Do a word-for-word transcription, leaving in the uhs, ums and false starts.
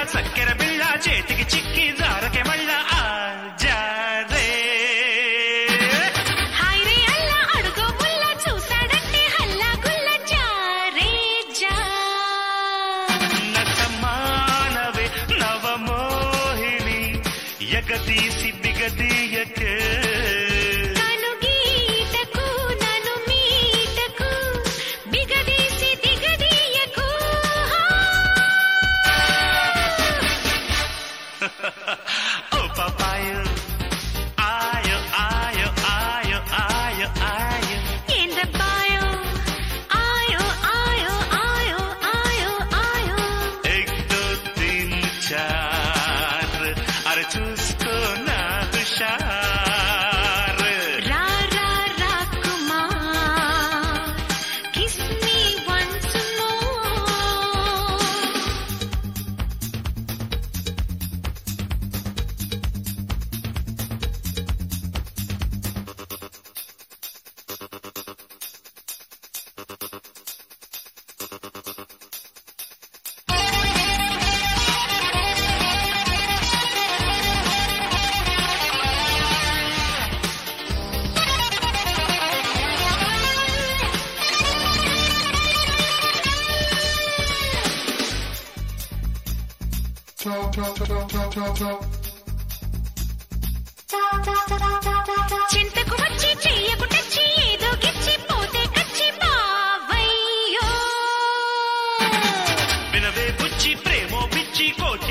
చక్కెర బిళ్ళ చేతికి చిక్కి జారకే మళ్ళా ఆజారే హాయ్రే అల్లా అడుగో ముల్ల చూసాడంటే హల్లా గుల్ల జారే జా నటమానవే నవమోహిని ఎగదీసి బిగదీయకే Oh papayo, ayo ayo ayo ayo ayo. In the bio, ayo ayo ayo ayo ayo. एक दो तीन चार, अरे चुस्को ना Tushar. Ra ra ra kumar, kiss me once more. చింతకు వచ్చి చెయ్యకు టచ్చి ఏదో గిచ్చి పోతే కచ్చి బావయ్యో వినవే బుచ్చి ప్రేమో పిచ్చి కోచి